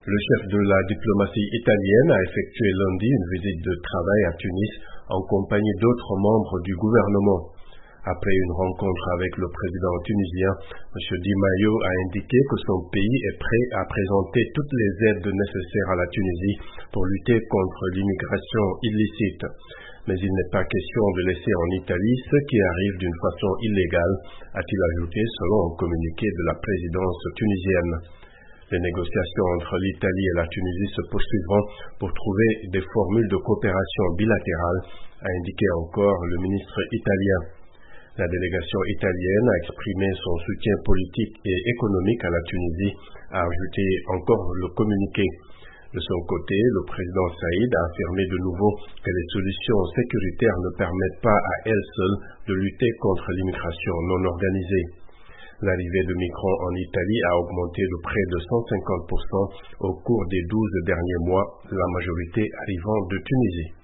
Le chef de la diplomatie italienne a effectué lundi une visite de travail à Tunis en compagnie d'autres membres du gouvernement. Après une rencontre avec le président tunisien, M. Di Maio a indiqué que son pays est prêt à présenter toutes les aides nécessaires à la Tunisie pour lutter contre l'immigration illicite. Mais il n'est pas question de laisser en Italie ceux qui arrivent d'une façon illégale, a-t-il ajouté selon un communiqué de la présidence tunisienne. Les négociations entre l'Italie et la Tunisie se poursuivront pour trouver des formules de coopération bilatérale, a indiqué encore le ministre italien. La délégation italienne a exprimé son soutien politique et économique à la Tunisie, a ajouté encore le communiqué. De son côté, le président Saïd a affirmé de nouveau que les solutions sécuritaires ne permettent pas à elles seules de lutter contre l'immigration non organisée. L'arrivée de migrants en Italie a augmenté de près de 150% au cours des 12 derniers mois, la majorité arrivant de Tunisie.